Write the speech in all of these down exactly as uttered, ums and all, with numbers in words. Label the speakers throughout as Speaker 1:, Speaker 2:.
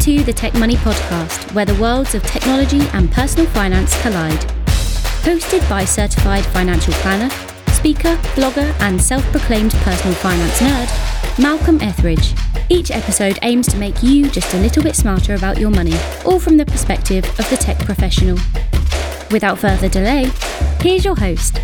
Speaker 1: to the Tech Money Podcast, where the worlds of technology and personal finance collide. Hosted by certified financial planner, speaker, blogger, and self-proclaimed personal finance nerd, Malcolm Etheridge. Each episode aims to make you just a little bit smarter about your money, all from the perspective of the tech professional. Without further delay, here's your host.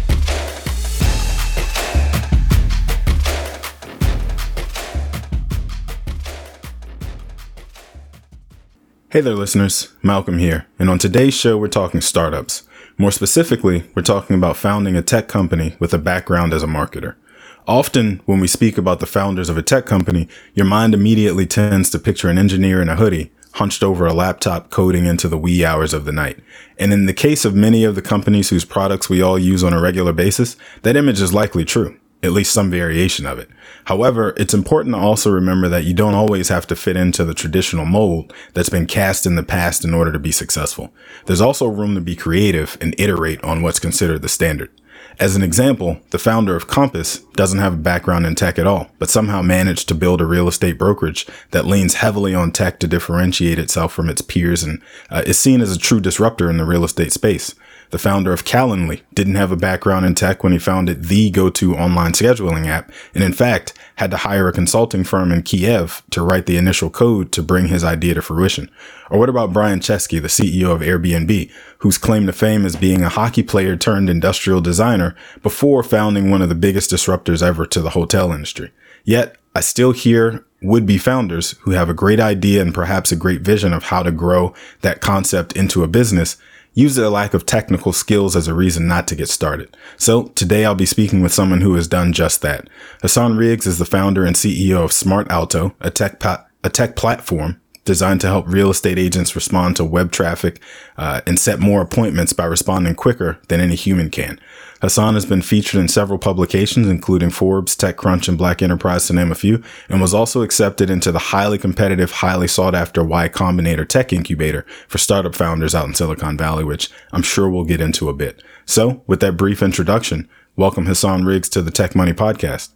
Speaker 2: Hey there, listeners. Malcolm here. And on today's show, we're talking startups. More specifically, we're talking about founding a tech company with a background as a marketer. Often, when we speak about the founders of a tech company, your mind immediately tends to picture an engineer in a hoodie, hunched over a laptop coding into the wee hours of the night. And in the case of many of the companies whose products we all use on a regular basis, that image is likely true, at least some variation of it. However, it's important to also remember that you don't always have to fit into the traditional mold that's been cast in the past in order to be successful. There's also room to be creative and iterate on what's considered the standard. As an example, the founder of Compass doesn't have a background in tech at all, but somehow managed to build a real estate brokerage that leans heavily on tech to differentiate itself from its peers and uh, is seen as a true disruptor in the real estate space. The founder of Calendly didn't have a background in tech when he founded the go-to online scheduling app, and in fact, had to hire a consulting firm in Kiev to write the initial code to bring his idea to fruition. Or what about Brian Chesky, the C E O of Airbnb, whose claim to fame is being a hockey player turned industrial designer before founding one of the biggest disruptors ever to the hotel industry? Yet, I still hear would-be founders who have a great idea and perhaps a great vision of how to grow that concept into a business use their lack of technical skills as a reason not to get started. So today I'll be speaking with someone who has done just that. Hasan Riggs is the founder and C E O of SmartAlto, a tech pa- a tech platform designed to help real estate agents respond to web traffic uh, and set more appointments by responding quicker than any human can. Hasan has been featured in several publications, including Forbes, TechCrunch, and Black Enterprise, to name a few, and was also accepted into the highly competitive, highly sought-after Y Combinator Tech Incubator for startup founders out in Silicon Valley, which I'm sure we'll get into a bit. So, with that brief introduction, welcome Hasan Riggs to the Tech Money Podcast.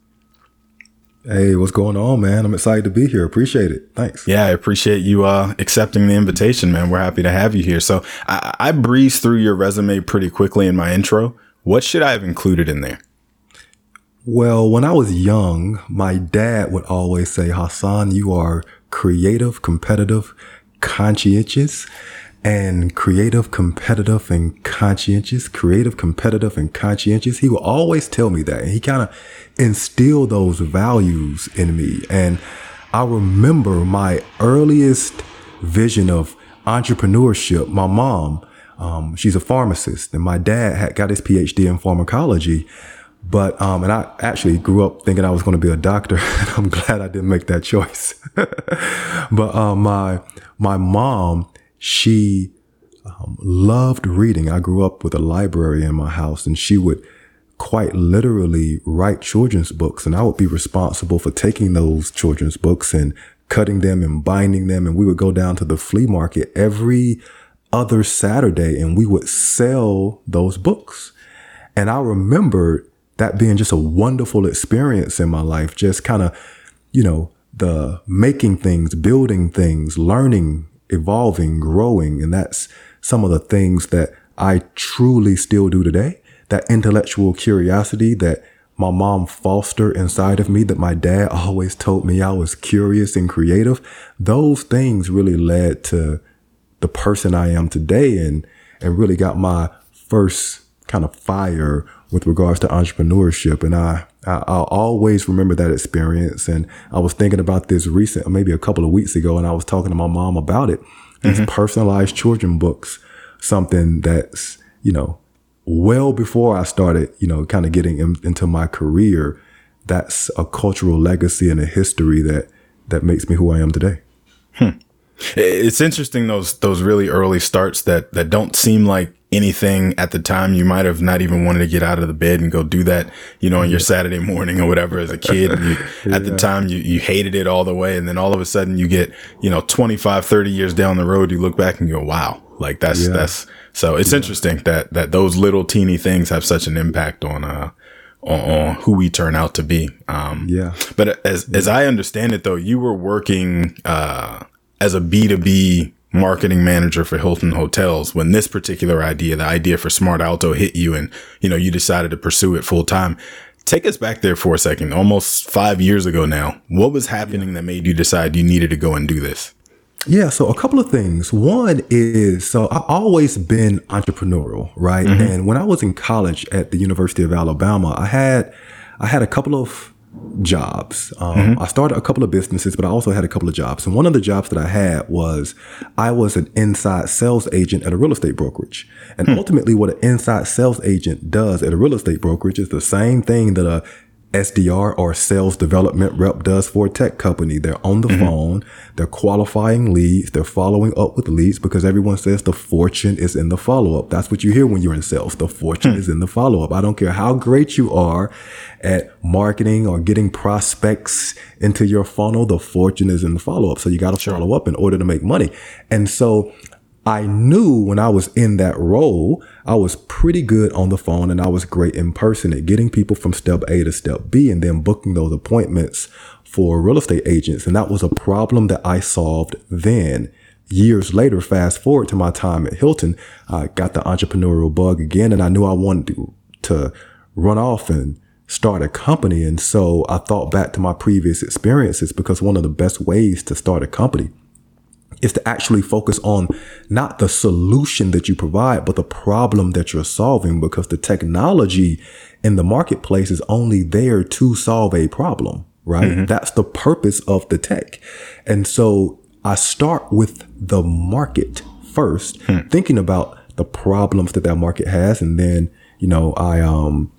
Speaker 3: Hey, what's going on, man? I'm excited to be here. Appreciate it. Thanks.
Speaker 2: Yeah, I appreciate you uh, accepting the invitation, man. We're happy to have you here. So I, I breezed through your resume pretty quickly in my intro. What should I have included in there?
Speaker 3: Well, when I was young, my dad would always say, Hasan, you are creative, competitive, conscientious. And creative, competitive, and conscientious, creative, competitive, and conscientious. He would always tell me that. And he kind of instilled those values in me. And I remember my earliest vision of entrepreneurship. My mom, um, she's a pharmacist, and my dad had got his P H D in pharmacology. But, um, and I actually grew up thinking I was going to be a doctor. I'm glad I didn't make that choice. But, um, my, my mom, She um, loved reading. I grew up with a library in my house, and she would quite literally write children's books. And I would be responsible for taking those children's books and cutting them and binding them. And we would go down to the flea market every other Saturday, and we would sell those books. And I remember that being just a wonderful experience in my life, just kind of, you know, the making things, building things, learning, evolving, growing. And that's some of the things that I truly still do today. That intellectual curiosity that my mom fostered inside of me, that my dad always told me I was curious and creative. Those things really led to the person I am today, and, and really got my first kind of fire with regards to entrepreneurship. And I, I, I'll always remember that experience. And I was thinking about this recent, maybe a couple of weeks ago, and I was talking to my mom about it. These mm-hmm. personalized children books, something that's, you know, well before I started, you know, kind of getting in, into my career. That's a cultural legacy and a history that, that makes me who I am today.
Speaker 2: Hmm. It's interesting, those, those really early starts that, that don't seem like anything at the time. You might have not even wanted to get out of the bed and go do that, you know, on your Saturday morning or whatever as a kid. You, yeah. At the time, you, you hated it all the way. And then all of a sudden you get, you know, twenty-five, thirty years down the road, you look back and go, wow, like that's, yeah. that's, so it's yeah. interesting that, that those little teeny things have such an impact on, uh, on, on who we turn out to be. Um,
Speaker 3: yeah.
Speaker 2: But as, yeah. as I understand it though, you were working, uh, as a B two B marketing manager for Hilton Hotels, when this particular idea, the idea for Smart Alto hit you and, you know, you decided to pursue it full time. Take us back there for a second, almost five years ago now. What was happening that made you decide you needed to go and do this?
Speaker 3: Yeah, so a couple of things. One is, so I've always been entrepreneurial, right? Mm-hmm. And when I was in college at the University of Alabama, I had I had a couple of jobs. Um, mm-hmm. I started a couple of businesses, but I also had a couple of jobs. And one of the jobs that I had was I was an inside sales agent at a real estate brokerage. And hmm. ultimately what an inside sales agent does at a real estate brokerage is the same thing that a S D R or sales development rep does for a tech company. They're on the mm-hmm. phone, they're qualifying leads, they're following up with leads, because everyone says the fortune is in the follow-up. That's what you hear when you're in sales. The fortune hmm. is in the follow-up. I don't care how great you are at marketing or getting prospects into your funnel, the fortune is in the follow-up. So you got to sure. follow up in order to make money. And so I knew when I was in that role, I was pretty good on the phone and I was great in person at getting people from step A to step B and then booking those appointments for real estate agents. And that was a problem that I solved then. Years later, fast forward to my time at Hilton, I got the entrepreneurial bug again and I knew I wanted to, to run off and start a company. And so I thought back to my previous experiences, because one of the best ways to start a company is to actually focus on not the solution that you provide, but the problem that you're solving, because the technology in the marketplace is only there to solve a problem, right? Mm-hmm. That's the purpose of the tech. And so I start with the market first, hmm. thinking about the problems that that market has. And then, you know, I, um,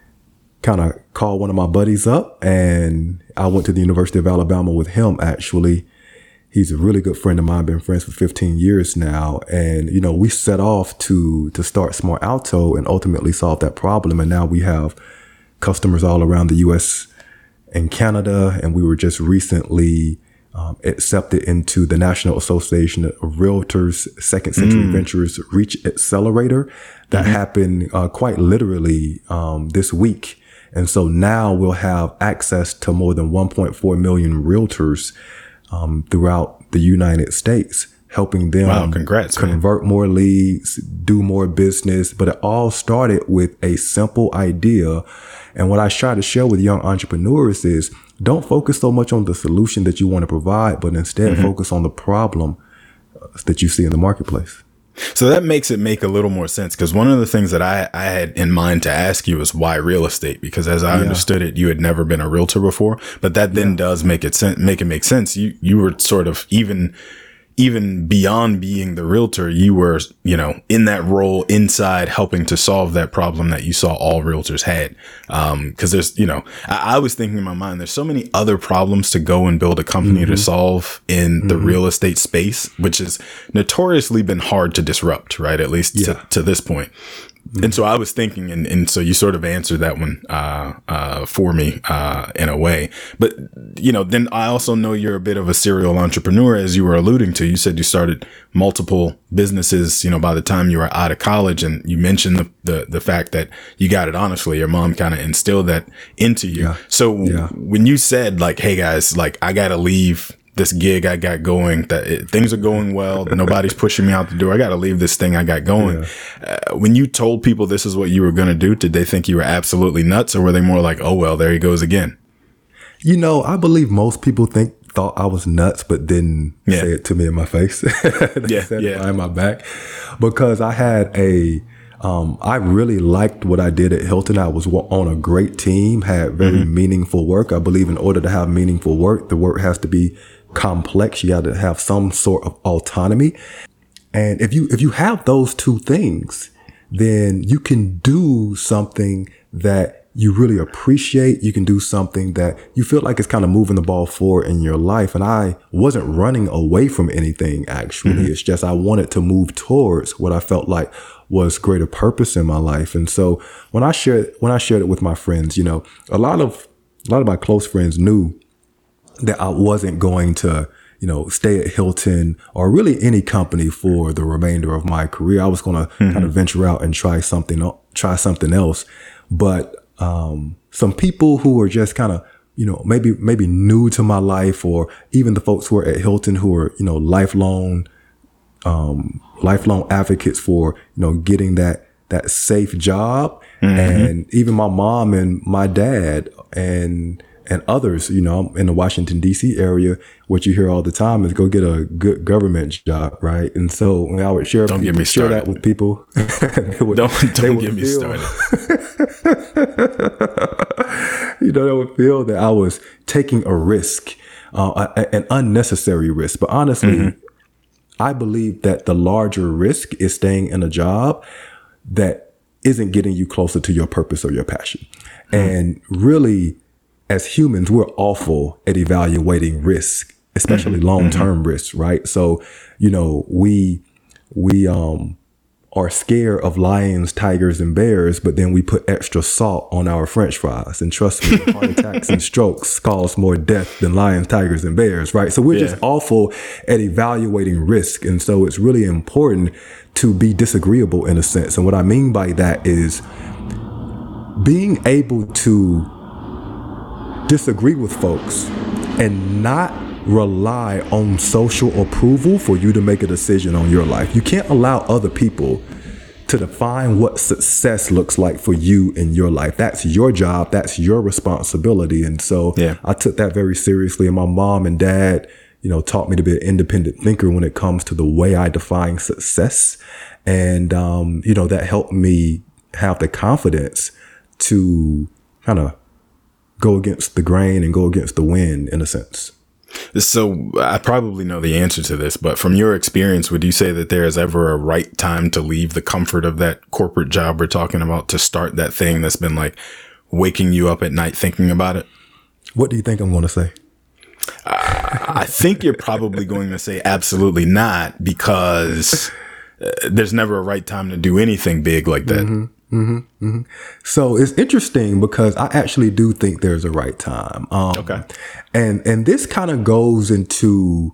Speaker 3: kind of called one of my buddies up and I went to the University of Alabama with him, actually. He's a really good friend of mine, been friends for fifteen years now. And, you know, we set off to, to start Smart Alto and ultimately solve that problem. And now we have customers all around the U S and Canada. And we were just recently um, accepted into the National Association of Realtors Second Century mm. Ventures Reach Accelerator. That mm-hmm. happened uh, quite literally um, this week. And so now we'll have access to more than one point four million realtors Um, throughout the United States, helping them
Speaker 2: wow, congrats,
Speaker 3: convert man. more leads, do more business. But it all started with a simple idea. And what I try to share with young entrepreneurs is don't focus so much on the solution that you want to provide, but instead mm-hmm. focus on the problem that you see in the marketplace.
Speaker 2: So that makes it make a little more sense, because one of the things that I, I had in mind to ask you is why real estate? Because as I yeah. understood it, you had never been a realtor before, but that then yeah. does make it sen- make it make sense. You you were sort of even even beyond being the realtor, you were, you know, in that role inside helping to solve that problem that you saw all realtors had. Um, cause there's, you know, I, I was thinking in my mind, there's so many other problems to go and build a company mm-hmm. to solve in mm-hmm. the real estate space, which has notoriously been hard to disrupt, right? At least yeah. to, to this point. Mm-hmm. And so I was thinking, and, and so you sort of answered that one, uh, uh, for me, uh, in a way. But, you know, then I also know you're a bit of a serial entrepreneur, as you were alluding to. You said you started multiple businesses, you know, by the time you were out of college. And you mentioned the, the, the fact that you got it honestly. Your mom kind of instilled that into you. Yeah. So yeah. when you said like, hey guys, like I got to leave this gig I got going, that it, things are going well, nobody's pushing me out the door, I got to leave this thing I got going. Yeah. Uh, when you told people this is what you were going to do, did they think you were absolutely nuts, or were they more like, oh, well, there he goes again?
Speaker 3: You know, I believe most people think thought I was nuts, but didn't yeah. say it to me in my face. They
Speaker 2: yeah,
Speaker 3: said
Speaker 2: yeah.
Speaker 3: it behind my back, because I had a, um, I really liked what I did at Hilton. I was on a great team, had very mm-hmm. meaningful work. I believe in order to have meaningful work, the work has to be complex. You got to have some sort of autonomy. And if you, if you have those two things, then you can do something that you really appreciate. You can do something that you feel like is kind of moving the ball forward in your life. And I wasn't running away from anything, actually. Mm-hmm. It's just I wanted to move towards what I felt like was greater purpose in my life. And so when I shared, when I shared it with my friends, you know, a lot of, a lot of my close friends knew that I wasn't going to, you know, stay at Hilton or really any company for the remainder of my career. I was going to mm-hmm. kind of venture out and try something, try something else. But, um, some people who were just kind of you know, maybe, maybe new to my life, or even the folks who are at Hilton who are, you know, lifelong, um, lifelong advocates for, you know, getting that, that safe job. Mm-hmm. And even my mom and my dad and, and others, you know, in the Washington, D C area, what you hear all the time is go get a good government job, right? And so when I would share,
Speaker 2: don't
Speaker 3: people,
Speaker 2: get me
Speaker 3: share
Speaker 2: started.
Speaker 3: that with people, would,
Speaker 2: don't don't get me
Speaker 3: feel,
Speaker 2: started.
Speaker 3: You know, they would feel that I was taking a risk, uh, a, an unnecessary risk. But honestly, mm-hmm. I believe that the larger risk is staying in a job that isn't getting you closer to your purpose or your passion. Mm-hmm. And really, as humans, we're awful at evaluating risk, especially mm-hmm. long-term mm-hmm. risks, right? So, you know, we we um are scared of lions, tigers, and bears, but then we put extra salt on our French fries. And trust me, heart attacks and strokes cause more death than lions, tigers, and bears, right? So we're yeah. just awful at evaluating risk. And so it's really important to be disagreeable in a sense. And what I mean by that is being able to disagree with folks and not rely on social approval for you to make a decision on your life. You can't allow other people to define what success looks like for you in your life. That's your job. That's your responsibility. And so yeah. I took that very seriously. And my mom and dad, you know, taught me to be an independent thinker when it comes to the way I define success. And, um, you know, that helped me have the confidence to kind of go against the grain and go against the wind in a sense.
Speaker 2: So I probably know the answer to this, but from your experience, would you say that there is ever a right time to leave the comfort of that corporate job we're talking about to start that thing that's been like waking you up at night thinking about it?
Speaker 3: What do you think I'm going to say?
Speaker 2: Uh, I think you're probably going to say absolutely not, because uh, there's never a right time to do anything big like that.
Speaker 3: Mm-hmm. Mm-hmm, mm-hmm. So it's interesting because I actually do think there's a right time. Um,
Speaker 2: okay.
Speaker 3: And, and this kind of goes into,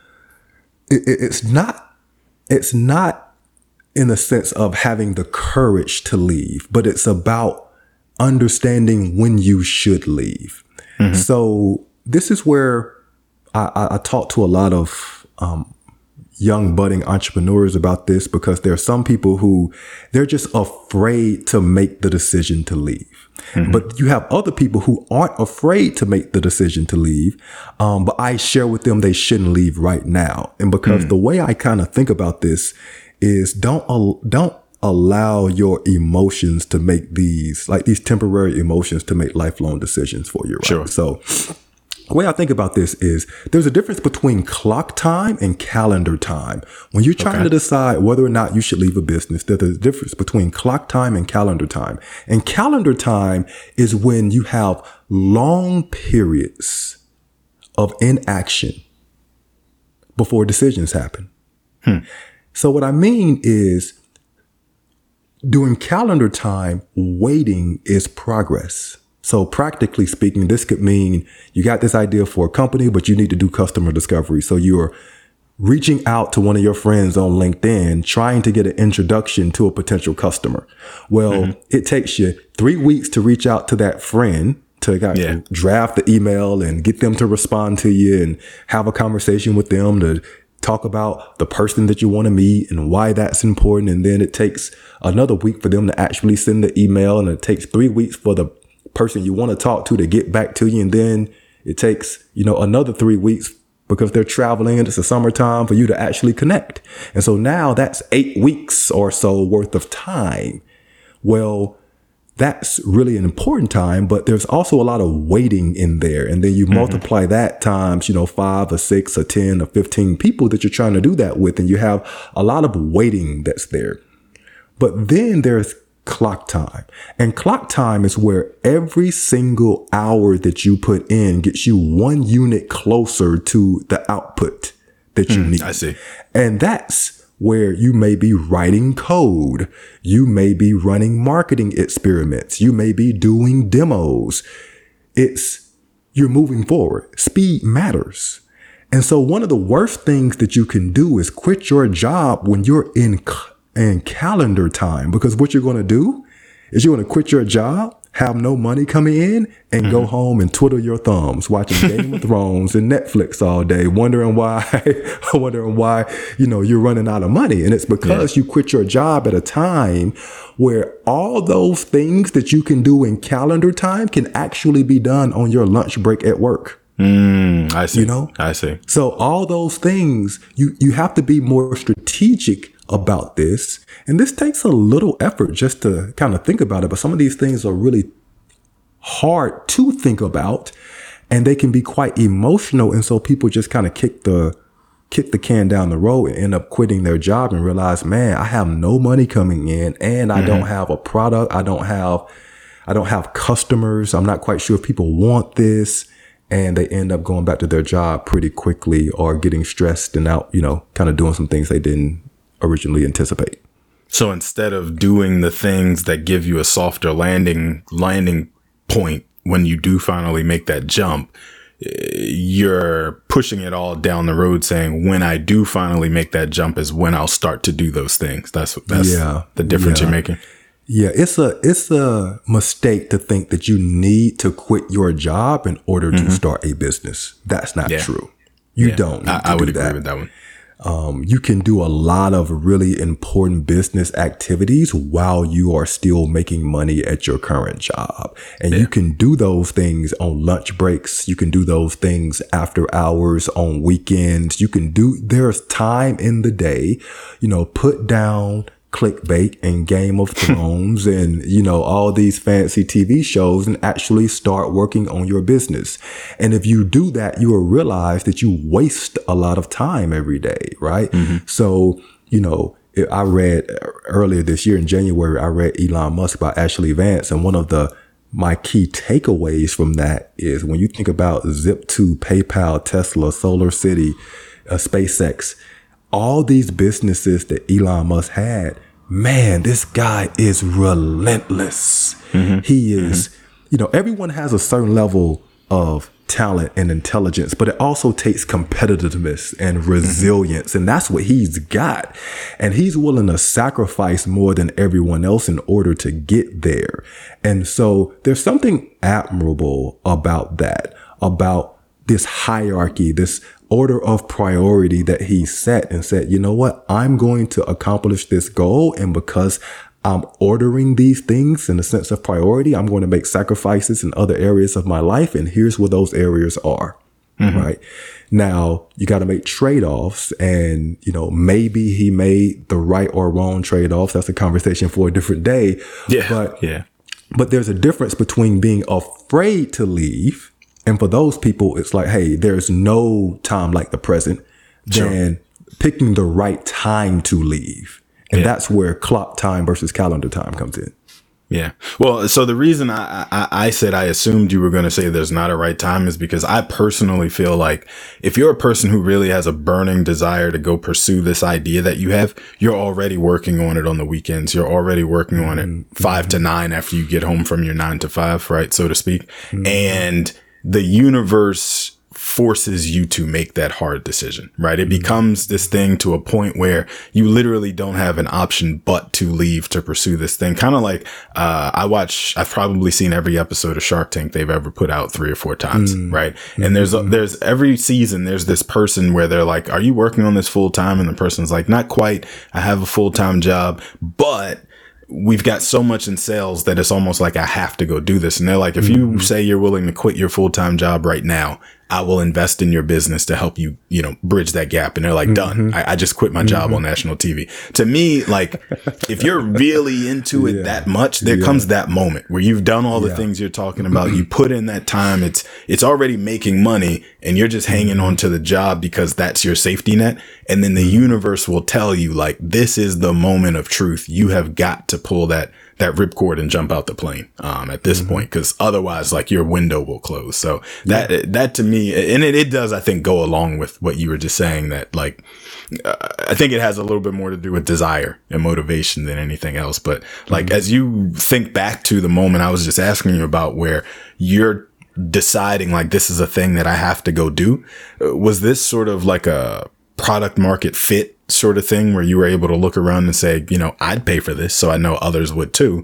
Speaker 3: it, it's not, it's not in the sense of having the courage to leave, but it's about understanding when you should leave. Mm-hmm. So this is where I, I, I talk to a lot of, um, young budding entrepreneurs about this, because there are some people who they're just afraid to make the decision to leave. Mm-hmm. But you have other people who aren't afraid to make the decision to leave. Um, but I share with them they shouldn't leave right now. And because mm-hmm. the way I kind of think about this is don't, al- don't allow your emotions to make these, like these temporary emotions to make lifelong decisions for you. Right?
Speaker 2: Sure.
Speaker 3: So the way I think about this is there's a difference between clock time and calendar time. When you're trying okay. to decide whether or not you should leave a business, there's a difference between clock time and calendar time. And calendar time is when you have long periods of inaction before decisions happen. Hmm. So what I mean is during calendar time, waiting is progress. So practically speaking, this could mean you got this idea for a company, but you need to do customer discovery. So you're reaching out to one of your friends on LinkedIn, trying to get an introduction to a potential customer. Well, mm-hmm. it takes you three weeks to reach out to that friend, to yeah. draft the email and get them to respond to you and have a conversation with them to talk about the person that you want to meet and why that's important. And then it takes another week for them to actually send the email, and it takes three weeks for the person you want to talk to to get back to you. And then it takes, you know, another three weeks because they're traveling and it's the summertime for you to actually connect. And so now that's eight weeks or so worth of time. Well, that's really an important time, but there's also a lot of waiting in there. And then you mm-hmm. multiply that times, you know, five or six or ten or fifteen people that you're trying to do that with. And you have a lot of waiting that's there. But then there's clock time. And clock time is where every single hour that you put in gets you one unit closer to the output that you mm, need.
Speaker 2: I see.
Speaker 3: And that's where you may be writing code. You may be running marketing experiments. You may be doing demos. It's, you're moving forward. Speed matters. And so one of the worst things that you can do is quit your job when you're in and calendar time, because what you're going to do Is you want to quit your job, have no money coming in, and mm-hmm. go home and twiddle your thumbs, watching Game of Thrones and Netflix all day, wondering why, wondering why, you know, you're running out of money. And it's because yeah. you quit your job at a time where all those things that you can do in calendar time can actually be done on your lunch break at work.
Speaker 2: Mm, I see.
Speaker 3: You know,
Speaker 2: I see.
Speaker 3: So all those things, you, you have to be more strategic about this. And this takes a little effort just to kind of think about it. But some of these things are really hard to think about, and they can be quite emotional. And so people just kind of kick the kick the can down the road and end up quitting their job and realize, man, I have no money coming in, and I mm-hmm. don't have a product. I don't have I don't have customers. I'm not quite sure if people want this. And they end up going back to their job pretty quickly, or getting stressed and out, you know, kind of doing some things they didn't originally anticipate.
Speaker 2: So instead of doing the things that give you a softer landing landing point when you do finally make that jump, you're pushing it all down the road, saying when I do finally make that jump is when I'll start to do those things. That's that's yeah, the difference yeah. you're making.
Speaker 3: Yeah, it's a it's a mistake to think that you need to quit your job in order mm-hmm. to start a business. That's not yeah. true. You yeah. don't need I, to
Speaker 2: I would
Speaker 3: do
Speaker 2: agree
Speaker 3: that.
Speaker 2: with that one.
Speaker 3: Um, you can do a lot of really important business activities while you are still making money at your current job. And yeah. you can do those things on lunch breaks. You can do those things after hours, on weekends. You can do, there's time in the day, you know, put down clickbait and Game of Thrones and, you know, all these fancy T V shows and actually start working on your business. And if you do that, you will realize that you waste a lot of time every day, right? Mm-hmm. So, you know, I read earlier this year in January, I read Elon Musk by Ashley Vance. And one of the my key takeaways from that is when you think about Zip two, PayPal, Tesla, Solar City, uh, SpaceX, all these businesses that Elon Musk had, man, this guy is relentless. Mm-hmm. He is, mm-hmm. you know, everyone has a certain level of talent and intelligence, but it also takes competitiveness and resilience. Mm-hmm. And that's what he's got. And he's willing to sacrifice more than everyone else in order to get there. And so there's something admirable about that, about this hierarchy, this order of priority that he set and said, you know what, I'm going to accomplish this goal. And because I'm ordering these things in a sense of priority, I'm going to make sacrifices in other areas of my life. And here's where those areas are. Mm-hmm. Right now, you got to make trade-offs, and, you know, maybe he made the right or wrong trade-offs. That's a conversation for a different day. Yeah. But, yeah. but there's a difference between being afraid to leave. And for those people, it's like, hey, there's no time like the present, sure. than picking the right time to leave. And yeah. that's where clock time versus calendar time comes in.
Speaker 2: Yeah. Well, so the reason I, I, I said I assumed you were going to say there's not a right time is because I personally feel like if you're a person who really has a burning desire to go pursue this idea that you have, you're already working on it on the weekends. You're already working on it mm-hmm. five to nine after you get home from your nine to five, right, so to speak. Mm-hmm. And the universe forces you to make that hard decision, right? It becomes this thing to a point where you literally don't have an option but to leave to pursue this thing. Kind of like, uh, I watch, I've probably seen every episode of Shark Tank they've ever put out three or four times, mm. right? Mm-hmm. And there's, there's every season, there's this person where they're like, are you working on this full time? And the person's like, not quite. I have a full time job, but we've got so much in sales that it's almost like I have to go do this. And they're like, if you say you're willing to quit your full-time job right now, I will invest in your business to help you, you know, bridge that gap. And they're like, mm-hmm. done. I, I just quit my job mm-hmm. on national T V. To me, like, if you're really into it yeah. that much, there yeah. comes that moment where you've done all the yeah. things you're talking about. You put in that time. It's, it's already making money, and you're just hanging on to the job because that's your safety net. And then the universe will tell you, like, this is the moment of truth. You have got to pull that that ripcord and jump out the plane um, at this mm-hmm. point, because otherwise, like, your window will close. So that yeah. that to me, and it, it does, I think, go along with what you were just saying, that, like, uh, I think it has a little bit more to do with desire and motivation than anything else. But like, mm-hmm. as you think back to the moment I was just asking you about, where you're deciding, like, this is a thing that I have to go do, was this sort of like a product market fit sort of thing where you were able to look around and say, you know, I'd pay for this, so I know others would too?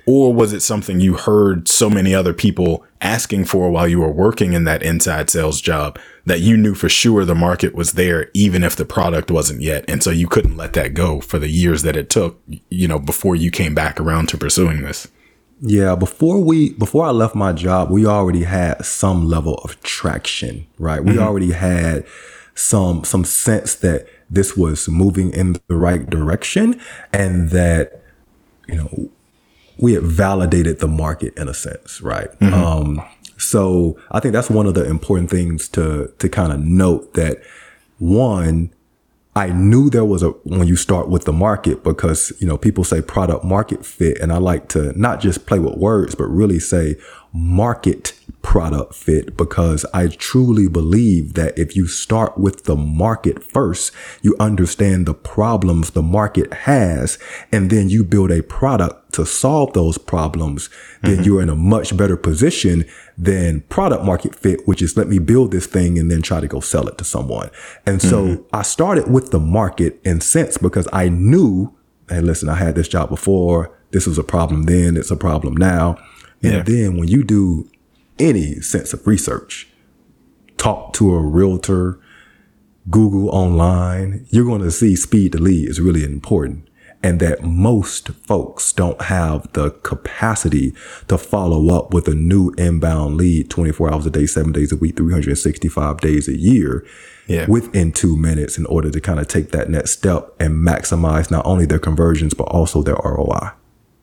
Speaker 2: Or was it something you heard so many other people asking for while you were working in that inside sales job that you knew for sure the market was there, even if the product wasn't yet? And so you couldn't let that go for the years that it took, you know, before you came back around to pursuing this?
Speaker 3: Yeah, before we before I left my job, we already had some level of traction, right? We mm-hmm. already had some some sense that this was moving in the right direction, and that, you know, we had validated the market in a sense, right? Mm-hmm. Um, so I think that's one of the important things to to kind of note, that one, I knew there was a, when you start with the market, because, you know, people say product market fit, and I like to not just play with words, but really say market product fit, because I truly believe that if you start with the market first, you understand the problems the market has, and then you build a product to solve those problems, then mm-hmm. you're in a much better position than product market fit, which is let me build this thing and then try to go sell it to someone. And so mm-hmm. I started with the market in sense, because I knew, hey, listen, I had this job before. This was a problem then. It's a problem now. And yeah. then when you do any sense of research, talk to a realtor, Google online, you're going to see speed to lead is really important. And that most folks don't have the capacity to follow up with a new inbound lead twenty-four hours a day, seven days a week, three hundred sixty-five days a year yeah. within two minutes in order to kind of take that next step and maximize not only their conversions, but also their R O I.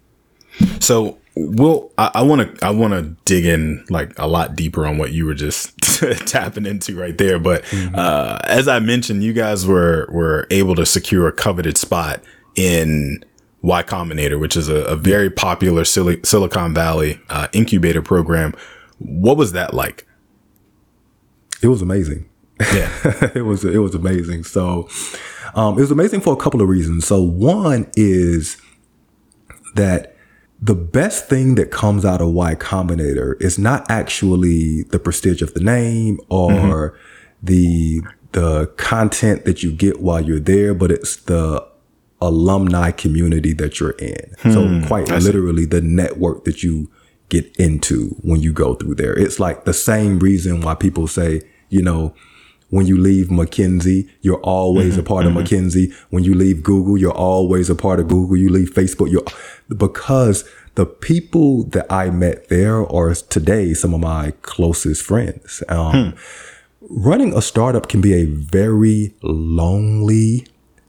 Speaker 2: So Well, I want to I want to dig in like a lot deeper on what you were just tapping into right there. But mm-hmm. uh, as I mentioned, you guys were were able to secure a coveted spot in Y Combinator, which is a, a very popular Sil- Silicon Valley uh, incubator program. What was that like?
Speaker 3: It was amazing. Yeah, it was it was amazing. So um, it was amazing for a couple of reasons. So one is that the best thing that comes out of Y Combinator is not actually the prestige of the name or mm-hmm. the the content that you get while you're there, but it's the alumni community that you're in. Hmm, so quite I literally see. The network that you get into when you go through there. It's like the same reason why people say, you know, when you leave McKinsey, you're always mm-hmm, a part mm-hmm. of McKinsey. When you leave Google, you're always a part of Google. You leave Facebook, you're because the people that I met there are today some of my closest friends. Um, hmm. Running a startup can be a very lonely,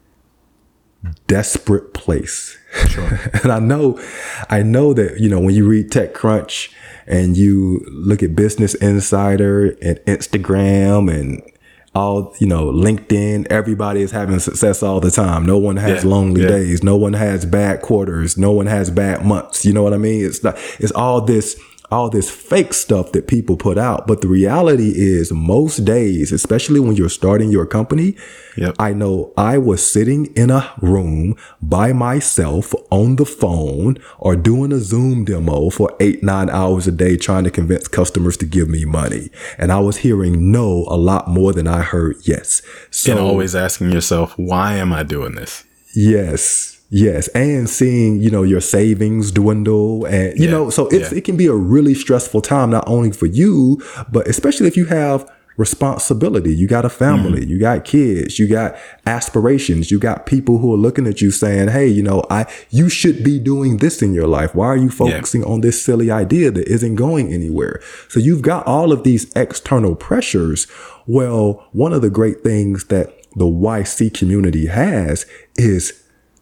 Speaker 3: desperate place. Sure. And I know, I know that, you know, when you read TechCrunch and you look at Business Insider and Instagram and all, you know, LinkedIn, everybody is having success all the time. No one has yeah, lonely yeah. days. No one has bad quarters. No one has bad months. You know what I mean? It's not, it's all this, all this fake stuff that people put out. But the reality is most days, especially when you're starting your company, yep. I know I was sitting in a room by myself on the phone or doing a Zoom demo for eight, nine hours a day, trying to convince customers to give me money. And I was hearing no a lot more than I heard yes. So,
Speaker 2: and always asking yourself, why am I doing this?
Speaker 3: Yes. Yes. And seeing, you know, your savings dwindle and, you yeah, know, so it's, yeah. it can be a really stressful time, not only for you, but especially if you have responsibility. You got a family, mm-hmm. you got kids, you got aspirations, you got people who are looking at you saying, hey, you know, I, you should be doing this in your life. Why are you focusing yeah. on this silly idea that isn't going anywhere? So you've got all of these external pressures. Well, one of the great things that the Y C community has is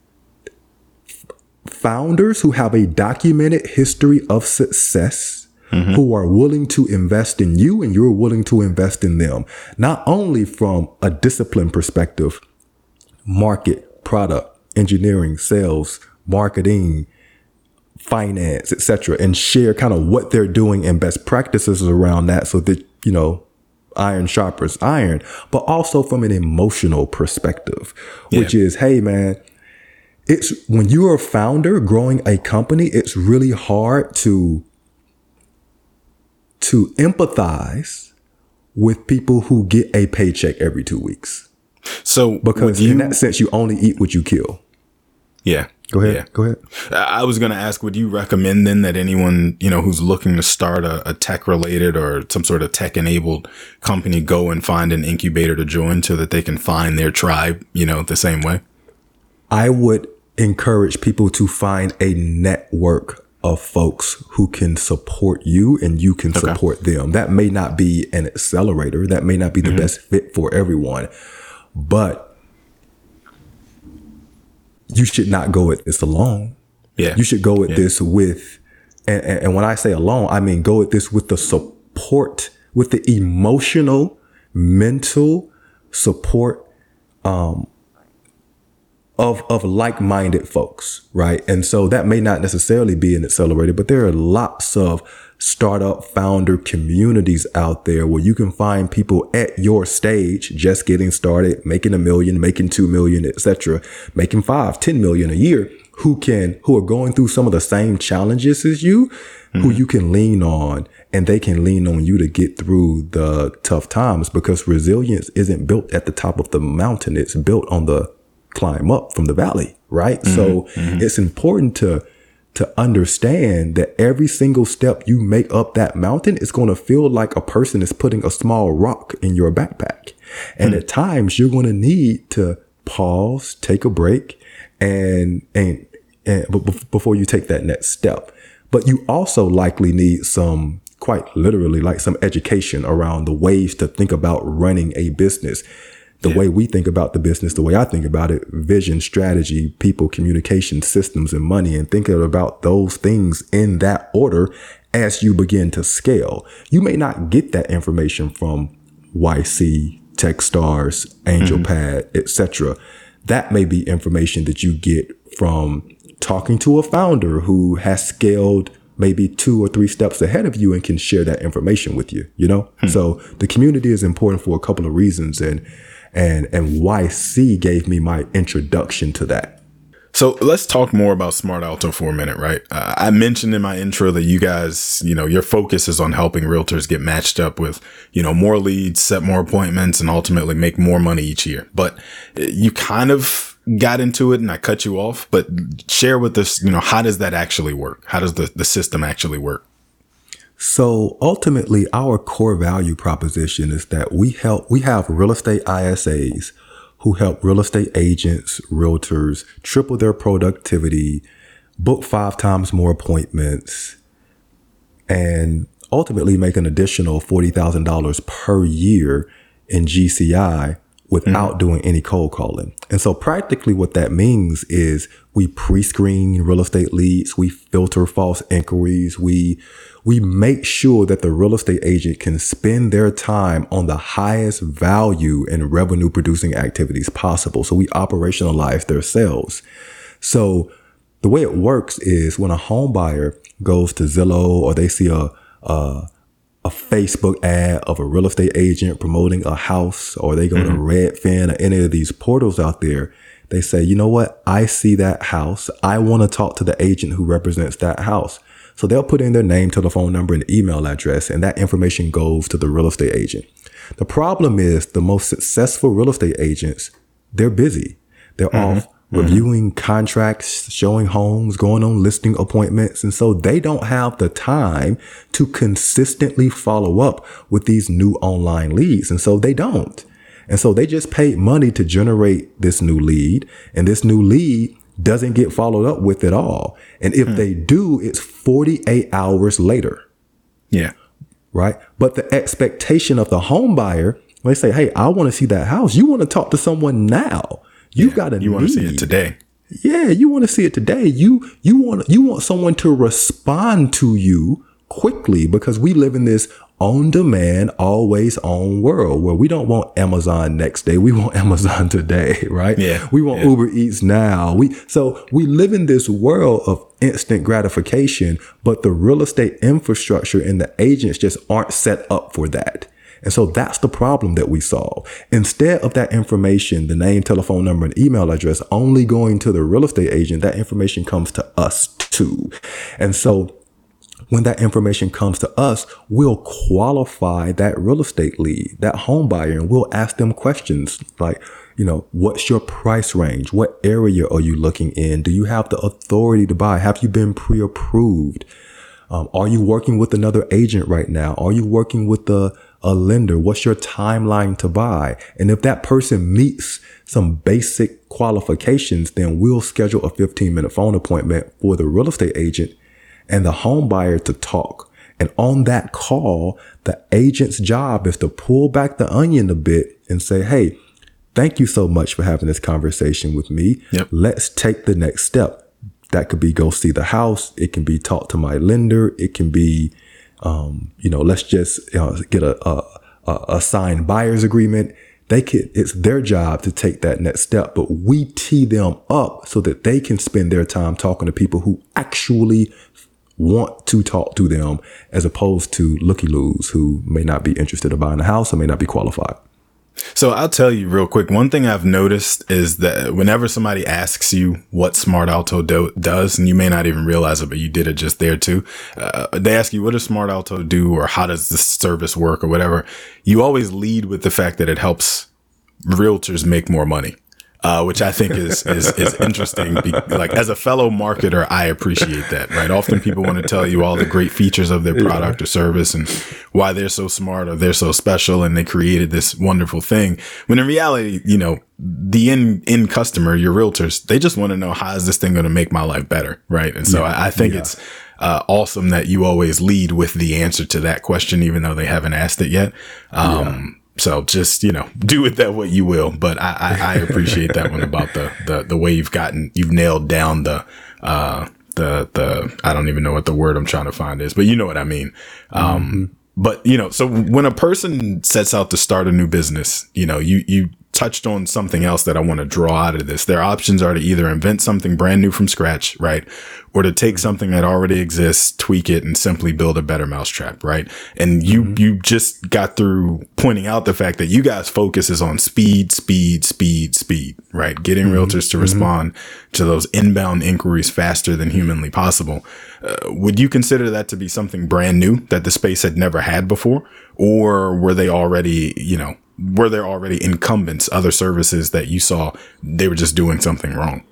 Speaker 3: founders who have a documented history of success, mm-hmm. who are willing to invest in you and you're willing to invest in them, not only from a discipline perspective, market, product, engineering, sales, marketing, finance, et cetera, and share kind of what they're doing and best practices around that so that, you know, iron sharpens iron, but also from an emotional perspective, yeah. which is, hey, man, it's when you're a founder growing a company, it's really hard to, to empathize with people who get a paycheck every two weeks.
Speaker 2: So
Speaker 3: because
Speaker 2: you,
Speaker 3: in that sense, you only eat what you kill.
Speaker 2: Yeah.
Speaker 3: Go ahead.
Speaker 2: Yeah.
Speaker 3: Go ahead.
Speaker 2: I was going to ask, would you recommend then that anyone, you know, who's looking to start a, a tech related or some sort of tech enabled company go and find an incubator to join so that they can find their tribe, you know, the same way?
Speaker 3: I would encourage people to find a network of folks who can support you and you can
Speaker 2: Okay.
Speaker 3: support them. That may not be an accelerator. That may not be the mm-hmm. best fit for everyone, but you should not go at this alone.
Speaker 2: Yeah.
Speaker 3: You should go at
Speaker 2: yeah.
Speaker 3: this with, and, and when I say alone, I mean, go at this with the support, with the emotional, mental support, um, of, of like-minded folks. Right. And so that may not necessarily be an accelerator, but there are lots of startup founder communities out there where you can find people at your stage, just getting started, making a million, making two million, et cetera, making five, ten million a year, who can, who are going through some of the same challenges as you, mm-hmm. who you can lean on, and they can lean on you to get through the tough times, because resilience isn't built at the top of the mountain. It's built on the climb up from the valley. Right. Mm-hmm. So mm-hmm. it's important to, to understand that every single step you make up that mountain is going to feel like a person is putting a small rock in your backpack. And mm. at times you're going to need to pause, take a break, and, and, and before you take that next step. But you also likely need some, quite literally, like some education around the ways to think about running a business. The yeah. way we think about the business, the way I think about it, vision, strategy, people, communication, systems, and money, and thinking about those things in that order as you begin to scale. You may not get that information from Y C, Techstars, AngelPad, mm-hmm. et cetera. That may be information that you get from talking to a founder who has scaled maybe two or three steps ahead of you and can share that information with you, you know? Hmm. So the community is important for a couple of reasons. And And and Y C gave me my introduction to that.
Speaker 2: So let's talk more about Smart Alto for a minute, right? Uh, I mentioned in my intro that you guys, you know, your focus is on helping realtors get matched up with, you know, more leads, set more appointments, and ultimately make more money each year. But you kind of got into it and I cut you off, but share with us, you know, how does that actually work? How does the, the system actually work?
Speaker 3: So ultimately, our core value proposition is that we help, we have real estate I S As who help real estate agents, realtors triple their productivity, book five times more appointments, and ultimately make an additional forty thousand dollars per year in G C I without mm-hmm. doing any cold calling. And so practically what that means is we pre-screen real estate leads, we filter false inquiries, we we make sure that the real estate agent can spend their time on the highest value and revenue producing activities possible. So we operationalize their sales. So the way it works is when a home buyer goes to Zillow or they see a, a a Facebook ad of a real estate agent promoting a house, or they go mm-hmm. to Redfin or any of these portals out there, they say, you know what? I see that house. I want to talk to the agent who represents that house. So they'll put in their name, telephone number, and email address, and that information goes to the real estate agent. The problem is the most successful real estate agents, they're busy. They're mm-hmm. off reviewing contracts, showing homes, going on listing appointments. And so they don't have the time to consistently follow up with these new online leads. And so they don't. And so they just paid money to generate this new lead, and this new lead doesn't get followed up with at all. And if hmm. they do, it's forty-eight hours later.
Speaker 2: Yeah.
Speaker 3: Right. But the expectation of the home buyer, when they say, hey, I want to see that house. You want to talk to someone now. You've
Speaker 2: yeah,
Speaker 3: got a
Speaker 2: you want to see it today.
Speaker 3: Yeah, you want to see it today. You you want you want someone to respond to you quickly, because we live in this on-demand, always-on world where we don't want Amazon next day. We want Amazon today, right?
Speaker 2: Yeah.
Speaker 3: We want
Speaker 2: yeah.
Speaker 3: Uber Eats now. We so we live in this world of instant gratification, but the real estate infrastructure and the agents just aren't set up for that. And so that's the problem that we solve. Instead of that information, the name, telephone number, and email address only going to the real estate agent, that information comes to us too. And so when that information comes to us, we'll qualify that real estate lead, that home buyer, and we'll ask them questions like, you know, what's your price range? What area are you looking in? Do you have the authority to buy? Have you been pre-approved? Um, are you working with another agent right now? Are you working with a, a lender? What's your timeline to buy? And if that person meets some basic qualifications, then we'll schedule a fifteen minute phone appointment for the real estate agent and the home buyer to talk. And on that call, the agent's job is to pull back the onion a bit and say, hey, thank you so much for having this conversation with me.
Speaker 2: Yep.
Speaker 3: Let's take the next step. That could be go see the house. It can be talk to my lender. It can be, um, you know, let's just uh, get a, a, a signed buyer's agreement. They could, it's their job to take that next step, but we tee them up so that they can spend their time talking to people who actually want to talk to them, as opposed to looky-loos who may not be interested in buying a house or may not be qualified.
Speaker 2: So I'll tell you real quick. One thing I've noticed is that whenever somebody asks you what Smart Alto do- does, and you may not even realize it, but you did it just there too. Uh, they ask you, what does Smart Alto do? Or how does this service work or whatever? You always lead with the fact that it helps realtors make more money. Uh, which I think is, is, is interesting. Be, like as a fellow marketer, I appreciate that, right? Often people want to tell you all the great features of their product or service and why they're so smart or they're so special and they created this wonderful thing. When in reality, you know, the end, end customer, your realtors, they just want to know, how is this thing going to make my life better? Right. And so yeah, I, I think yeah. it's uh, awesome that you always lead with the answer to that question, even though they haven't asked it yet. Um, yeah. So just, you know, do with that what you will. But I, I, I appreciate that one about the, the, the way you've gotten, you've nailed down the, uh, the, the, I don't even know what the word I'm trying to find is, but you know what I mean. Um, mm-hmm. But, you know, so when a person sets out to start a new business, you know, you, you touched on something else that I want to draw out of this. Their options are to either invent something brand new from scratch, right? Or to take something that already exists, tweak it, and simply build a better mousetrap, right? And you, mm-hmm. you just got through pointing out the fact that you guys focus is on speed, speed, speed, speed, right? Getting mm-hmm. realtors to mm-hmm. respond to those inbound inquiries faster than humanly possible. Uh, would you consider that to be something brand new that the space had never had before? Or were they already, you know, were there already incumbents, other services that you saw they were just doing something wrong?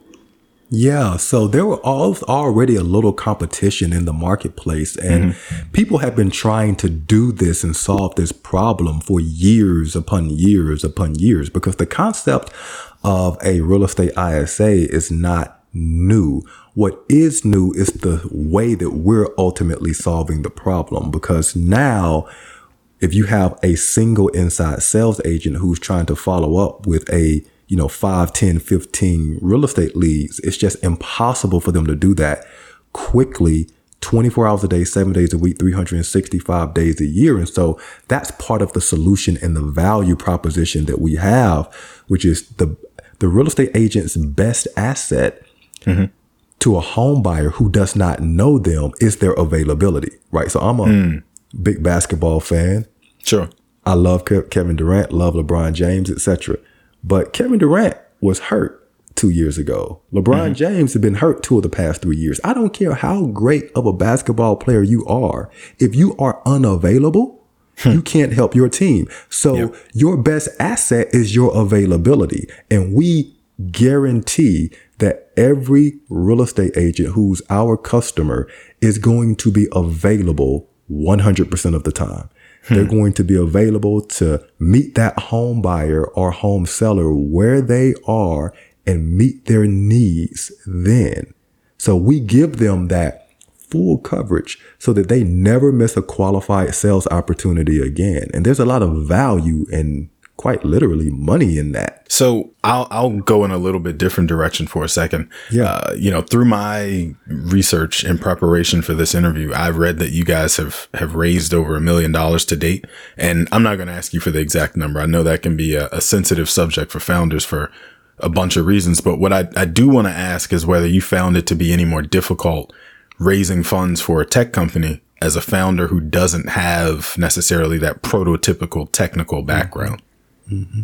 Speaker 3: Yeah, so there were all, already a little competition in the marketplace, and mm-hmm. people have been trying to do this and solve this problem for years upon years upon years, because the concept of a real estate I S A is not new. What is new is the way that we're ultimately solving the problem, because now if you have a single inside sales agent who's trying to follow up with a, you know, five, ten, fifteen real estate leads, it's just impossible for them to do that quickly, twenty-four hours a day, seven days a week, three hundred sixty-five days a year. And so that's part of the solution and the value proposition that we have, which is the, the real estate agent's best asset mm-hmm. to a home buyer who does not know them is their availability, right? So I'm a mm. big basketball fan.
Speaker 2: Sure.
Speaker 3: I love Ke- Kevin Durant, love LeBron James, et cetera. But Kevin Durant was hurt two years ago. LeBron mm-hmm. James has been hurt two of the past three years. I don't care how great of a basketball player you are. If you are unavailable, hmm. you can't help your team. So yep. your best asset is your availability. And we guarantee that every real estate agent who's our customer is going to be available one hundred percent of the time. Hmm. They're going to be available to meet that home buyer or home seller where they are and meet their needs then. So we give them that full coverage so that they never miss a qualified sales opportunity again. And there's a lot of value and quite literally money in that.
Speaker 2: So I'll I'll go in a little bit different direction for a second.
Speaker 3: Yeah.
Speaker 2: Uh, you know, through my research in preparation for this interview, I've read that you guys have have raised over a million dollars to date. And I'm not going to ask you for the exact number. I know that can be a, a sensitive subject for founders for a bunch of reasons. But what I, I do want to ask is whether you found it to be any more difficult raising funds for a tech company as a founder who doesn't have necessarily that prototypical technical background.
Speaker 3: Mm-hmm.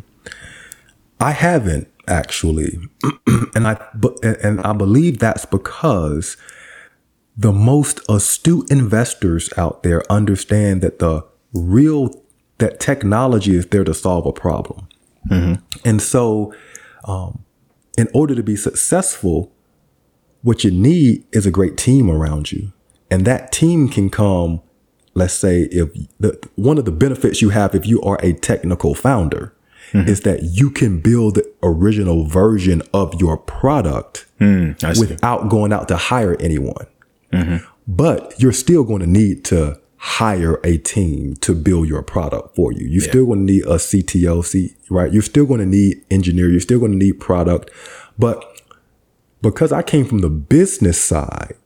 Speaker 3: I haven't actually, and I and I believe that's because the most astute investors out there understand that the real, that technology is there to solve a problem. Mm-hmm. And so, um, in order to be successful, what you need is a great team around you. And that team can come, let's say, if the, one of the benefits you have if you are a technical founder mm-hmm. is that you can build the original version of your product mm, without going out to hire anyone. Mm-hmm. But you're still going to need to hire a team to build your product for you. You're yeah. still going to need a C T O, C, right? You're still going to need engineer. You're still going to need product. But because I came from the business side,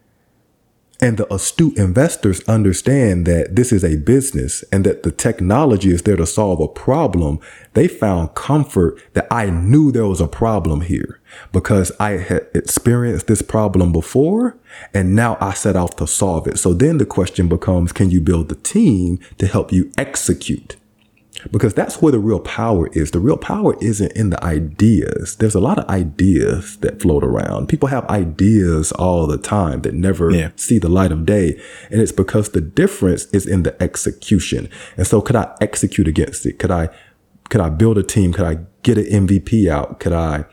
Speaker 3: and the astute investors understand that this is a business and that the technology is there to solve a problem, they found comfort that I knew there was a problem here because I had experienced this problem before and now I set out to solve it. So then the question becomes, can you build the team to help you execute? Because that's where the real power is. The real power isn't in the ideas. There's a lot of ideas that float around. People have ideas all the time that never yeah. see the light of day. And it's because the difference is in the execution. And so could I execute against it? Could I, could I build a team? Could I get an M V P out? Could I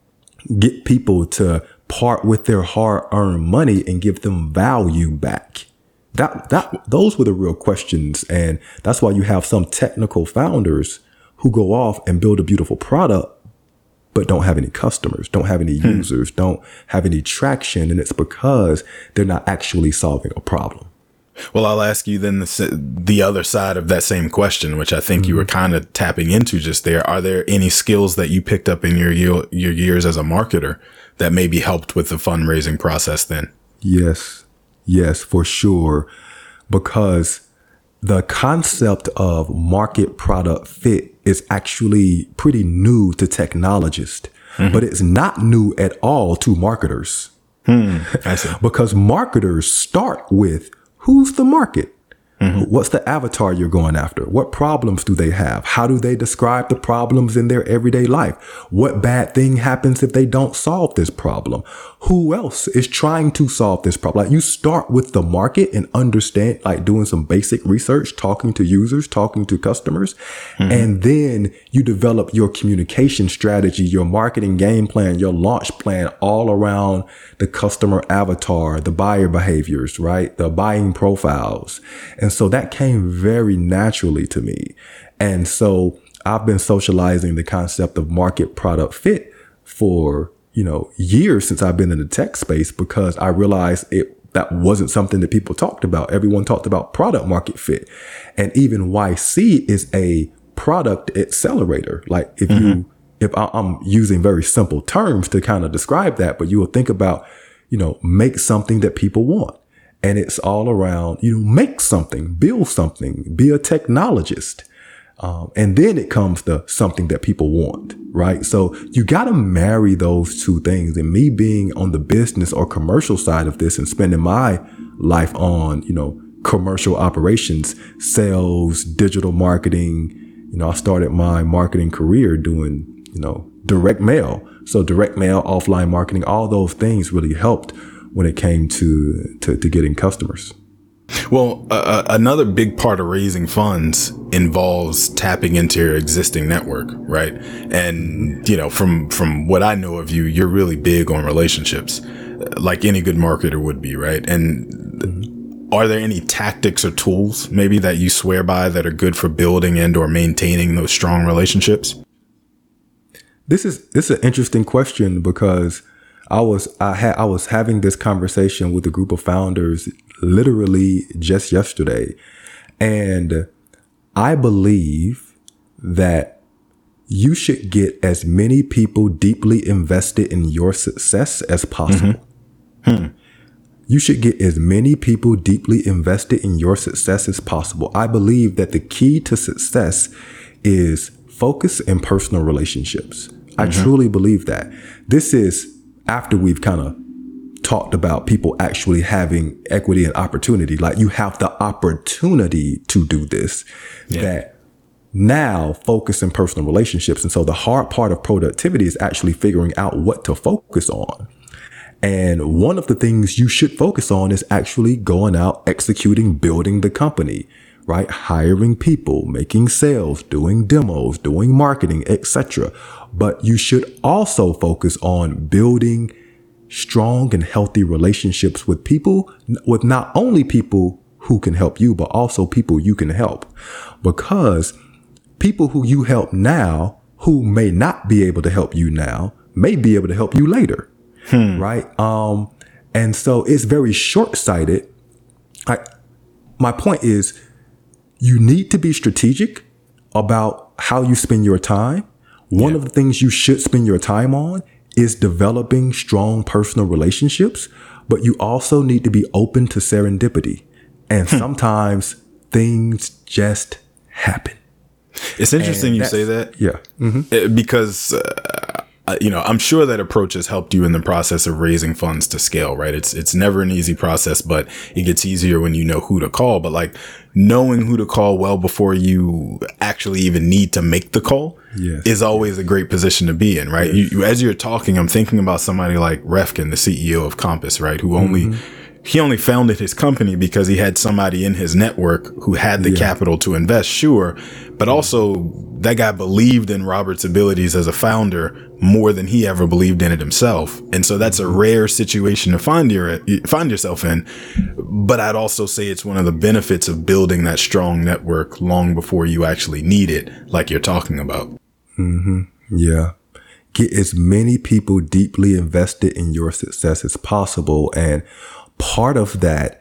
Speaker 3: get people to part with their hard-earned money and give them value back? That, that, those were the real questions. And that's why you have some technical founders who go off and build a beautiful product, but don't have any customers, don't have any hmm. users, don't have any traction. And it's because they're not actually solving a problem.
Speaker 2: Well, I'll ask you then the, the other side of that same question, which I think mm-hmm. you were kind of tapping into just there. Are there any skills that you picked up in your, your years as a marketer that maybe helped with the fundraising process then?
Speaker 3: Yes. Yes, for sure. Because the concept of market product fit is actually pretty new to technologists, mm-hmm. but it's not new at all to marketers. Hmm, I see. Because marketers start with who's the market? Mm-hmm. What's the avatar you're going after? What problems do they have? How do they describe the problems in their everyday life? What bad thing happens if they don't solve this problem? Who else is trying to solve this problem? Like you start with the market and understand, like doing some basic research, talking to users, talking to customers. Mm-hmm. And then you develop your communication strategy, your marketing game plan, your launch plan all around the customer avatar, the buyer behaviors, right? The buying profiles. And so that came very naturally to me. And so I've been socializing the concept of market product fit for, you know, years since I've been in the tech space because I realized it that wasn't something that people talked about. Everyone talked about product market fit. And even Y C is a product accelerator. Like if mm-hmm. you, if I, I'm using very simple terms to kind of describe that, but you will think about, you know, make something that people want. And it's all around, you know, make something, build something, be a technologist. Um, and then it comes to something that people want, right? So you got to marry those two things. And me being on the business or commercial side of this and spending my life on, you know, commercial operations, sales, digital marketing. You know, I started my marketing career doing, you know, direct mail. So direct mail, offline marketing, all those things really helped when it came to, to, to getting customers.
Speaker 2: Well, uh, another big part of raising funds involves tapping into your existing network, right? And, you know, from, from what I know of you, you're really big on relationships, like any good marketer would be, right? And mm-hmm. are there any tactics or tools maybe that you swear by that are good for building and or maintaining those strong relationships?
Speaker 3: This is, this is an interesting question because I was I had I was having this conversation with a group of founders literally just yesterday. And I believe that you should get as many people deeply invested in your success as possible. Mm-hmm. Hmm. You should get as many people deeply invested in your success as possible. I believe that the key to success is focus and personal relationships. Mm-hmm. I truly believe that. This is after we've kind of talked about people actually having equity and opportunity, like you have the opportunity to do this, yeah. that now focus in personal relationships. And so the hard part of productivity is actually figuring out what to focus on. And one of the things you should focus on is actually going out, executing, building the company, right? Hiring people, making sales, doing demos, doing marketing, et cetera. But you should also focus on building strong and healthy relationships with people, with not only people who can help you, but also people you can help. Because people who you help now, who may not be able to help you now, may be able to help you later. Hmm. Right. Um, and so it's very short-sighted. I, my point is you need to be strategic about how you spend your time. One yeah. of the things you should spend your time on is developing strong personal relationships, but you also need to be open to serendipity. And hmm. sometimes things just happen.
Speaker 2: It's interesting and you say that.
Speaker 3: Yeah. Mm-hmm.
Speaker 2: Because, uh, you know, I'm sure that approach has helped you in the process of raising funds to scale, right? It's it's never an easy process, but it gets easier when you know who to call. But like knowing who to call well before you actually even need to make the call yes. is always a great position to be in, right? Yes. You, you, as you're talking, I'm thinking about somebody like Refkin, the C E O of Compass, right? Who only... Mm-hmm. He only founded his company because he had somebody in his network who had the yeah. capital to invest, sure. But also that guy believed in Robert's abilities as a founder more than he ever believed in it himself. And so that's a rare situation to find your find yourself in. But I'd also say it's one of the benefits of building that strong network long before you actually need it, like you're talking about.
Speaker 3: Mm-hmm. Yeah. Get as many people deeply invested in your success as possible. And part of that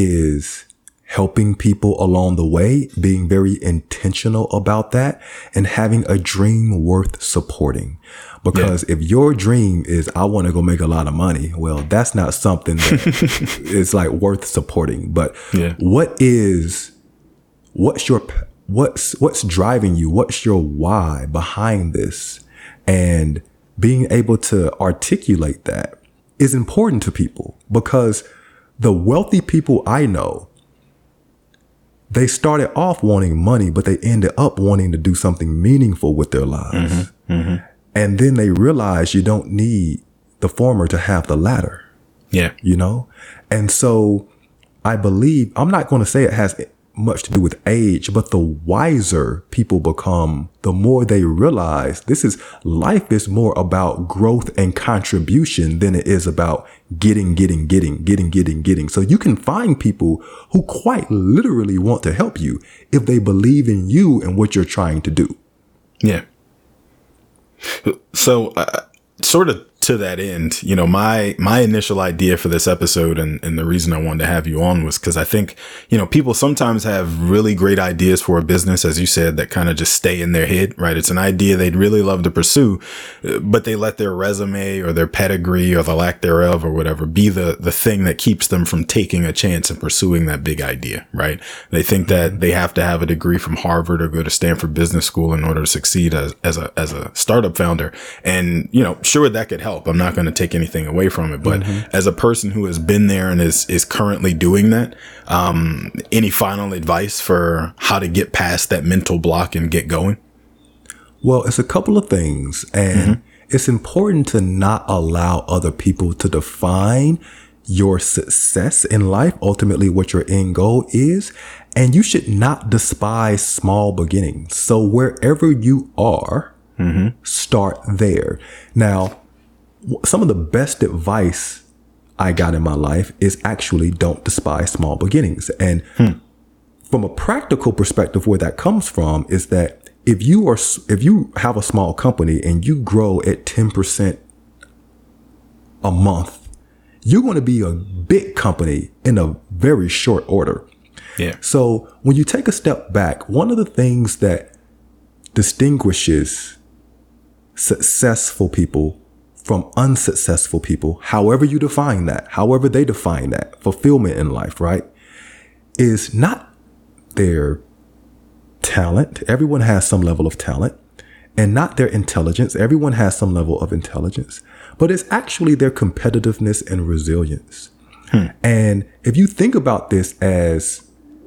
Speaker 3: is helping people along the way, being very intentional about that, and having a dream worth supporting. Because yeah. if your dream is, I want to go make a lot of money, well, that's not something that is like worth supporting. But yeah. what is, what's your, what's, what's driving you? What's your why behind this? And being able to articulate that is important to people, because the wealthy people I know, they started off wanting money, but they ended up wanting to do something meaningful with their lives. Mm-hmm, mm-hmm. And then they realize you don't need the former to have the latter.
Speaker 2: Yeah.
Speaker 3: You know? And so I believe, I'm not going to say it has much to do with age, but the wiser people become, the more they realize this is, life is more about growth and contribution than it is about getting, getting, getting, getting, getting, getting. So you can find people who quite literally want to help you if they believe in you and what you're trying to do.
Speaker 2: Yeah. So, uh, sort of to that end, you know, my, my initial idea for this episode and, and the reason I wanted to have you on was because I think, you know, people sometimes have really great ideas for a business, as you said, that kind of just stay in their head, right? It's an idea they'd really love to pursue, but they let their resume or their pedigree or the lack thereof or whatever be the, the thing that keeps them from taking a chance and pursuing that big idea, right? They think that they have to have a degree from Harvard or go to Stanford Business School in order to succeed as, as a, as a startup founder. And, you know, sure, that could help. I'm not going to take anything away from it, but mm-hmm. as a person who has been there and is, is currently doing that, um, any final advice for how to get past that mental block and get going?
Speaker 3: Well, it's a couple of things, and mm-hmm. it's important to not allow other people to define your success in life, ultimately what your end goal is. And you should not despise small beginnings. So wherever you are, mm-hmm. start there. Now, some of the best advice I got in my life is actually don't despise small beginnings. And hmm. from a practical perspective, where that comes from is that if you are, if you have a small company and you grow at ten percent a month, you're going to be a big company in a very short order.
Speaker 2: Yeah.
Speaker 3: So when you take a step back, one of the things that distinguishes successful people from unsuccessful people, however you define that, however they define that, fulfillment in life, right, is not their talent. Everyone has some level of talent, and not their intelligence. Everyone has some level of intelligence, but it's actually their competitiveness and resilience. Hmm. And if you think about this as,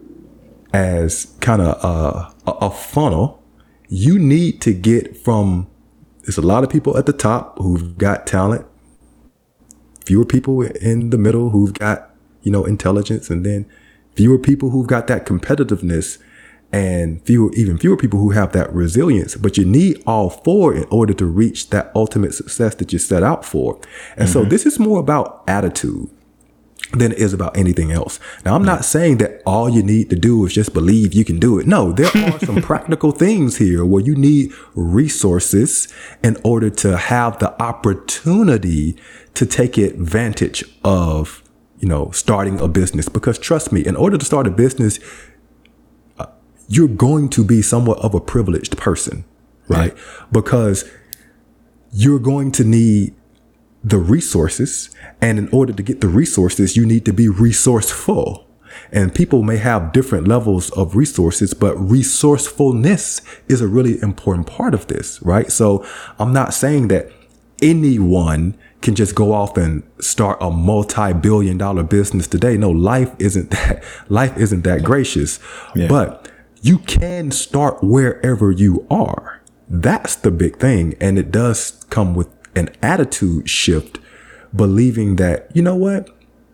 Speaker 3: as kind of a, a funnel, you need to get from, there's a lot of people at the top who've got talent, fewer people in the middle who've got, you know, intelligence, and then fewer people who've got that competitiveness, and fewer, even fewer people who have that resilience. But you need all four in order to reach that ultimate success that you set out for. And mm-hmm. so this is more about attitude than it is about anything else. Now, I'm not saying that all you need to do is just believe you can do it. No, there are some practical things here where you need resources in order to have the opportunity to take advantage of, you know, starting a business. Because trust me, in order to start a business, uh, you're going to be somewhat of a privileged person, right? right? Because you're going to need the resources. And in order to get the resources, you need to be resourceful. And people may have different levels of resources, but resourcefulness is a really important part of this, right? So I'm not saying that anyone can just go off and start a multi-billion dollar business today. No, life isn't that, life isn't that gracious, yeah. But you can start wherever you are. That's the big thing. And it does come with an attitude shift, believing that, you know what,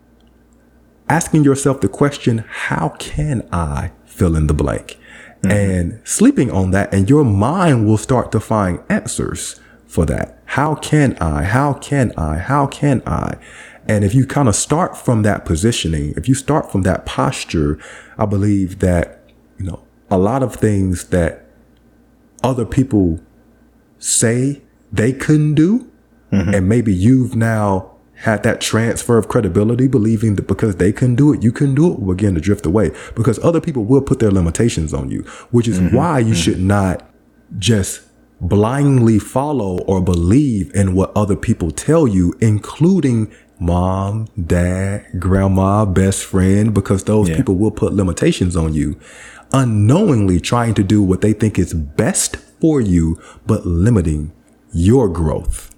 Speaker 3: asking yourself the question, how can I fill in the blank? Mm-hmm. And sleeping on that, and your mind will start to find answers for that. How can I, how can I, how can I? And if you kind of start from that positioning, if you start from that posture, I believe that, you know, a lot of things that other people say they couldn't do, mm-hmm. and maybe you've now had that transfer of credibility, believing that because they couldn't do it, you couldn't do it, will begin to drift away, because other people will put their limitations on you, which is mm-hmm. why you mm-hmm. should not just blindly follow or believe in what other people tell you, including mom, dad, grandma, best friend, because those yeah. people will put limitations on you, unknowingly trying to do what they think is best for you, but limiting your growth.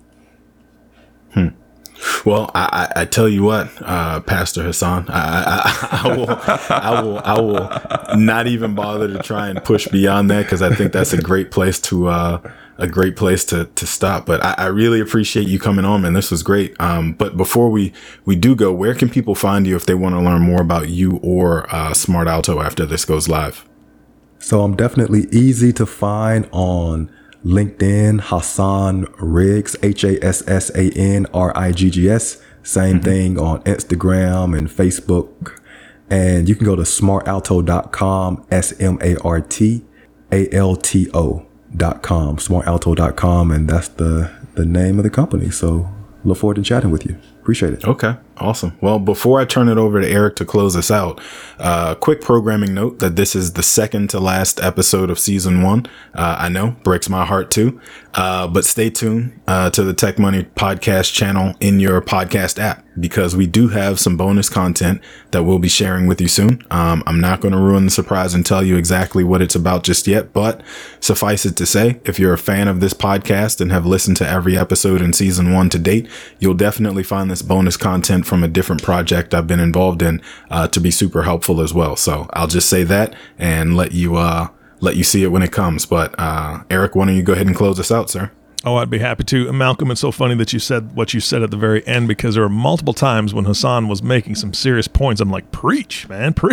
Speaker 2: Hmm. Well, I, I, I tell you what, uh, Pastor Hassan, I, I, I will, I will, I will not even bother to try and push beyond that, because I think that's a great place to, uh, a great place to, to stop. But I, I really appreciate you coming on, man. This was great. Um, but before we, we do go, where can people find you if they want to learn more about you or, uh, Smart Alto after this goes live?
Speaker 3: So I'm definitely easy to find on LinkedIn, Hassan Riggs, H A S S A N R I G G S. Same mm-hmm. thing on Instagram and Facebook. And you can go to smart alto dot com, S M A R T A L T O dot com, smart alto dot com. And that's the, the name of the company. So look forward to chatting with you. Appreciate it.
Speaker 2: Okay. Awesome. Well, before I turn it over to Eric to close us out, uh, quick programming note that this is the second to last episode of season one. Uh, I know, breaks my heart too. Uh, but stay tuned, uh, to the Tech Money podcast channel in your podcast app, because we do have some bonus content that we'll be sharing with you soon. Um, I'm not going to ruin the surprise and tell you exactly what it's about just yet, but suffice it to say, if you're a fan of this podcast and have listened to every episode in season one to date, you'll definitely find this bonus content from a different project I've been involved in, uh, to be super helpful as well. So I'll just say that and let you, uh, let you see it when it comes. But, uh, Eric, why don't you go ahead and close us out, sir?
Speaker 4: Oh, I'd be happy to. Malcolm, it's so funny that you said what you said at the very end, because there were multiple times when Hassan was making some serious points. I'm like, preach, man, preach.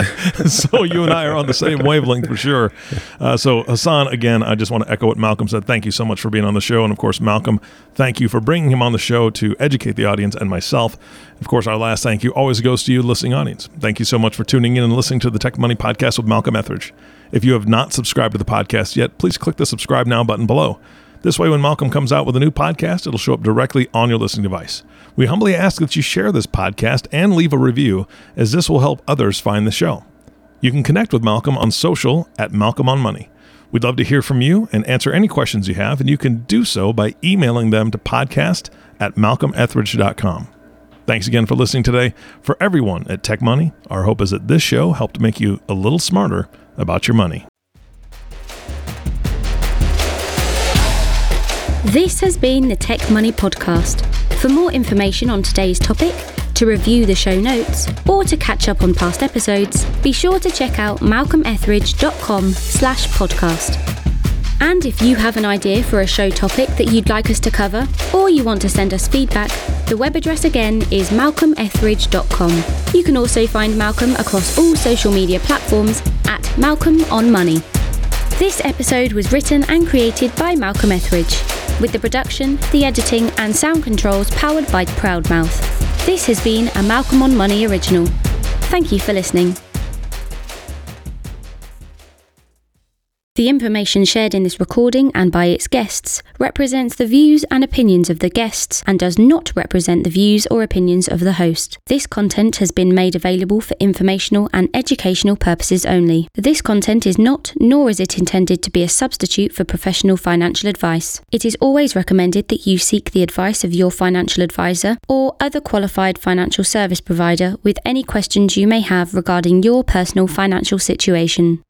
Speaker 4: So you and I are on the same wavelength for sure. Uh, so Hassan, again, I just want to echo what Malcolm said. Thank you so much for being on the show. And of course, Malcolm, thank you for bringing him on the show to educate the audience and myself. Of course, our last thank you always goes to you, listening audience. Thank you so much for tuning in and listening to the Tech Money Podcast with Malcolm Etheridge. If you have not subscribed to the podcast yet, please click the subscribe now button below. This way, when Malcolm comes out with a new podcast, it'll show up directly on your listening device. We humbly ask that you share this podcast and leave a review, as this will help others find the show. You can connect with Malcolm on social at Malcolm on Money. We'd love to hear from you and answer any questions you have, and you can do so by emailing them to podcast at malcolm etheridge dot com. Thanks again for listening today. For everyone at Tech Money, our hope is that this show helped make you a little smarter about your money.
Speaker 1: This has been the Tech Money Podcast. For more information on today's topic, to review the show notes, or to catch up on past episodes, be sure to check out malcolm etheridge dot com slash podcast. And if you have an idea for a show topic that you'd like us to cover, or you want to send us feedback, The web address again is malcolm etheridge dot com. You can also find Malcolm across all social media platforms at Malcolm on Money. This episode was written and created by Malcolm Etheridge, with the production, the editing and sound controls powered by Proudmouth. This has been a Malcolm on Money original. Thank you for listening. The information shared in this recording and by its guests represents the views and opinions of the guests and does not represent the views or opinions of the host. This content has been made available for informational and educational purposes only. This content is not, nor is it intended to be a substitute for professional financial advice. It is always recommended that you seek the advice of your financial advisor or other qualified financial service provider with any questions you may have regarding your personal financial situation.